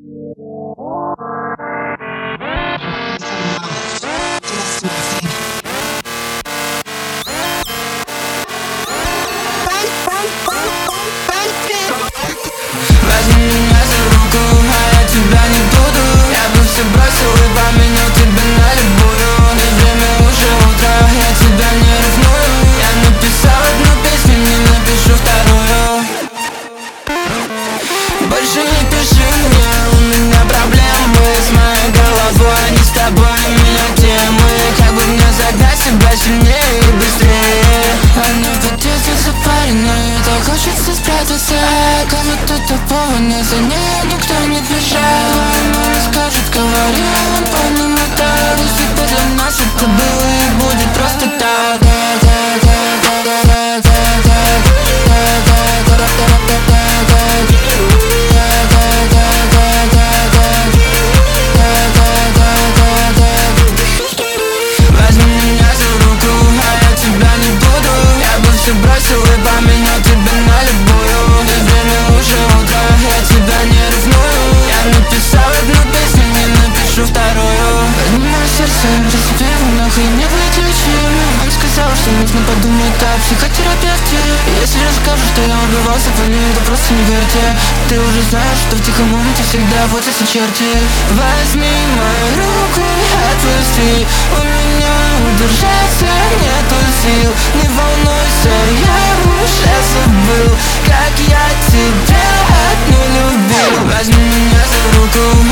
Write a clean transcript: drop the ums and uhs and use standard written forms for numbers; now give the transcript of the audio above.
Возьми меня за руку, а я тебя не буду. Я бы все бросил и поменял тебя на любую. И время уже утро, я тебя не ревную. Я написал одну песню, не напишу вторую. Больше не пиши мне, у меня проблемы с моей головой, а не с тобой, у меня темы. Как бы мне загнать себя сильнее и быстрее. Она подъедет запаренной, так хочется спрятаться. Кого-то такого не за ней никто не бежал. Она не скажет, говори, он помним это. Если бы для нас это было и будет просто так. Возьми меня за руку, а я тебя не буду. Я бы все бросил и поменял тебя на любую. И время уже утро, я тебя не ревную. Я написал одну песню, не напишу вторую. Возьми мое сердце, разбей его нахуй, не вылечим. Он сказал, что нужно подумать о психотерапевте. Если расскажу, что я убивался по ней, то просто не верьте. Ты уже знаешь, что в тихом моменте всегда охотятся черти. Возьми мою руку, отпусти. У меня удержаться нету сил. Не волнуйся, я уже забыл, как я тебя не любил. Возьми меня за руку,